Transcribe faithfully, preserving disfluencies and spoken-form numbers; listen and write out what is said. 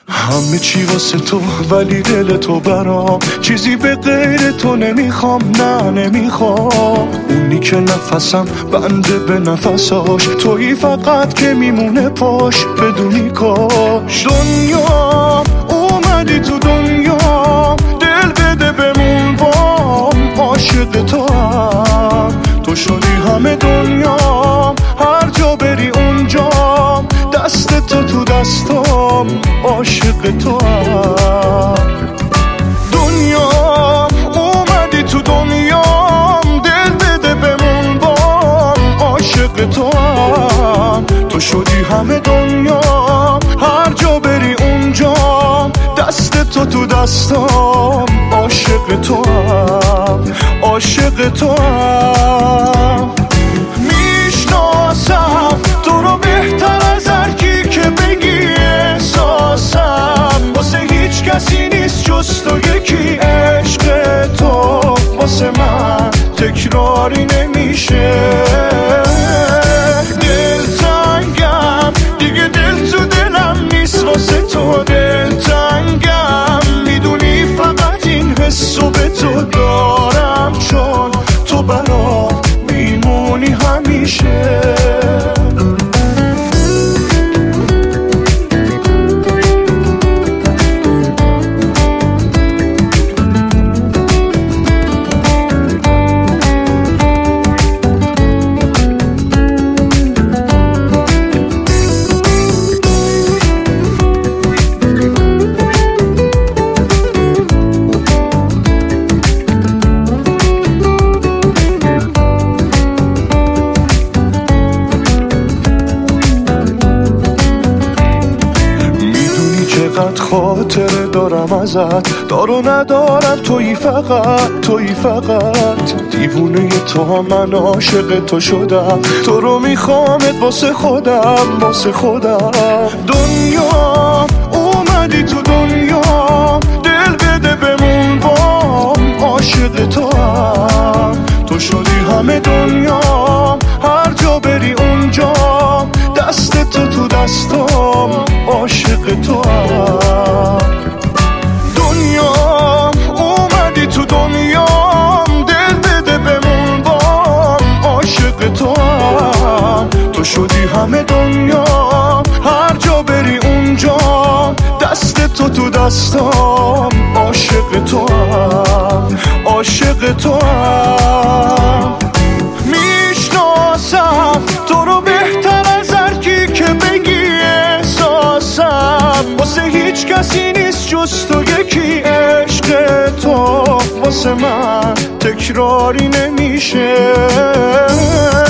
همه چی واسه تو ولی دل تو برام چیزی به غیر تو نمیخوام، نه نمیخوام. اونی که نفسم بنده به نفساش، تویی فقط که میمونه پاش بدونی کاش. دنیا اومدی تو دنیا، دل بده بمون بام، عاشق تو هم تو شدی همه دنیا، هر جا بری اونجام، دست تو تو دستام، عاشق تو هم. دنیا اومدی تو دنیام، دل بده بمون بام، عاشق تو هم تو شدی همه دنیا، هر جا بری اونجام، دست تو تو دستام، عاشق تو هم، عاشق تو هم. میشناسم تو رو بهتر از هر کی که بگی احساسم، واسه هیچ کسی نیست جز تو یکی. عشق تو واسه من تکراری نمیشه، دلتنگم دیگه دل تو دلم نیست واسه تو، دلتنگم میدونی فقط این حسو به تو دارم، چون تو برام میمونی همیشه. چقدر خاطره دارم ازت، دارو ندارم تویی فقط، تویی فقط. دیوونه تو هم من عاشق تو شدم، تو رو میخوامت واسه خودم، واسه خودم. دنیا اومدی تو دنیا، دل بده بمون بام، عاشق تو هم تو شدی همه دنیا، هر جا بری اونجا، دست تو تو دستام، عاشق تو هم. دنیا اومدی تو دنیا، دل بده بمون بام، عاشق تو هم تو شدی همه دنیا، هر جا بری اونجا، دست تو تو دستام، عاشق تو هم، عاشق تو هم. میشناسم تو رو بهتر از هر کی که بگی احساسم، واسه هیچ کسی نیست جز تو یکی. عشق تو واسه من تکراری نمیشه.